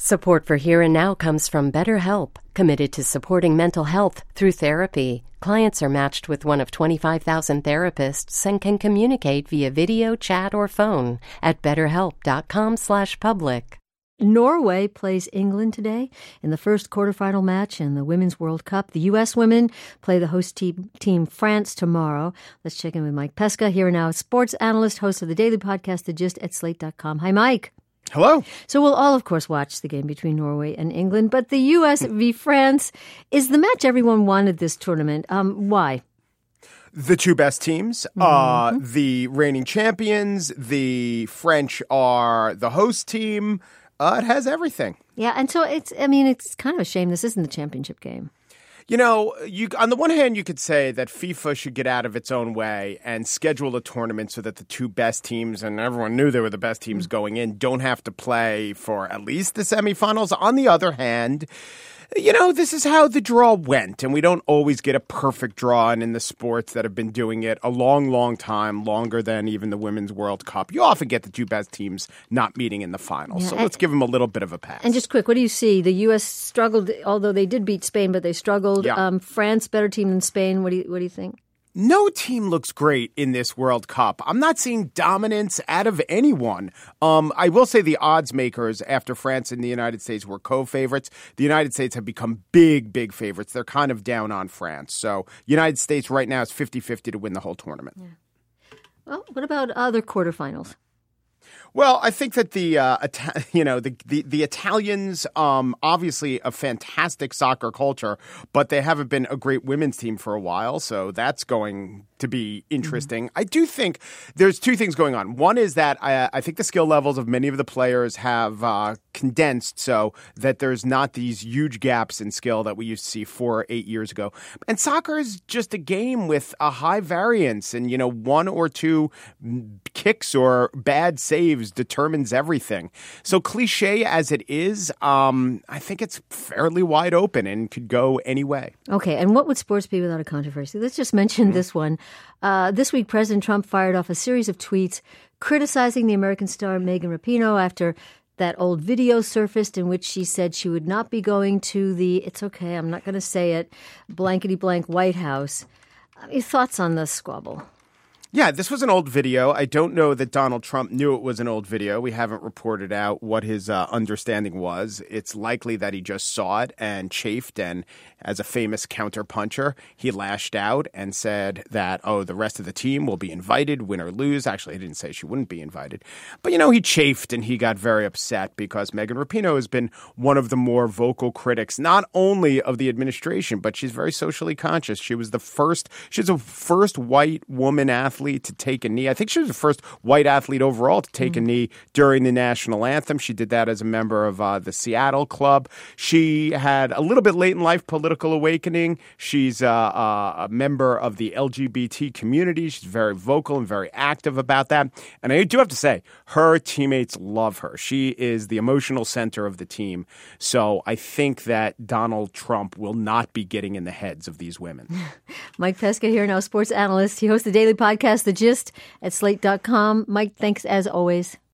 Support for Here and Now comes from BetterHelp, committed to supporting mental health through therapy. Clients are matched with one of 25,000 therapists and can communicate via video, chat, or phone at betterhelp.com/public. Norway plays England today in the first quarterfinal match in the Women's World Cup. The U.S. women play the host team France tomorrow. Let's check in with Mike Pesca, Here and Now sports analyst, host of the daily podcast, The Gist at Slate.com. Hi, Mike. Hello. So we'll all, of course, watch the game between Norway and England, but the U.S. v. France is the match everyone wanted this tournament. Why? The two best teams, the reigning champions, the French are the host team. It has everything. Yeah, and so it's kind of a shame this isn't the championship game. You know, on the one hand, you could say that FIFA should get out of its own way and schedule a tournament so that the two best teams, and everyone knew they were the best teams going in, don't have to play for at least the semifinals. On the other hand, you know, this is how the draw went, and we don't always get a perfect draw. And in the sports that have been doing it a long, long time, longer than even the Women's World Cup, you often get the two best teams not meeting in the finals. Yeah, so let's give them a little bit of a pass. And just quick, what do you see? The U.S. struggled, although they did beat Spain, but they struggled. Yeah. France, better team than Spain. What do you think? No team looks great in this World Cup. I'm not seeing dominance out of anyone. I will say the odds makers after France and the United States were co-favorites. The United States have become big, big favorites. They're kind of down on France. So United States right now is 50-50 to win the whole tournament. Yeah. Well, what about other quarterfinals? Well, I think that the Italians, obviously a fantastic soccer culture, but they haven't been a great women's team for a while, so that's going to be interesting. I do think there's two things going on. One is that I think the skill levels of many of the players have condensed so that there's not these huge gaps in skill that we used to see 4 or 8 years ago. And soccer is just a game with a high variance, and one or two kicks or bad saves determines everything. So cliche as it is, I think it's fairly wide open and could go any way. Okay, and what would sports be without a controversy? Let's just mention this one. This week, President Trump fired off a series of tweets criticizing the American star Megan Rapinoe after that old video surfaced in which she said she would not be going to it's okay, I'm not going to say it, blankety-blank White House. Your thoughts on this squabble? Yeah, this was an old video. I don't know that Donald Trump knew it was an old video. We haven't reported out what his understanding was. It's likely that he just saw it and chafed, and as a famous counterpuncher, he lashed out and said that, the rest of the team will be invited, win or lose. Actually, he didn't say she wouldn't be invited. But, he chafed and he got very upset because Megan Rapinoe has been one of the more vocal critics, not only of the administration, but she's very socially conscious. She's a first white woman athlete to take a knee. I think she was the first white athlete overall to take a knee during the national anthem. She did that as a member of the Seattle Club. She had a little bit late in life political awakening. She's a member of the LGBT community. She's very vocal and very active about that. And I do have to say, her teammates love her. She is the emotional center of the team. So I think that Donald Trump will not be getting in the heads of these women. Mike Pesca here now, sports analyst. He hosts the daily podcast, The Gist, at Slate.com. Mike, thanks as always.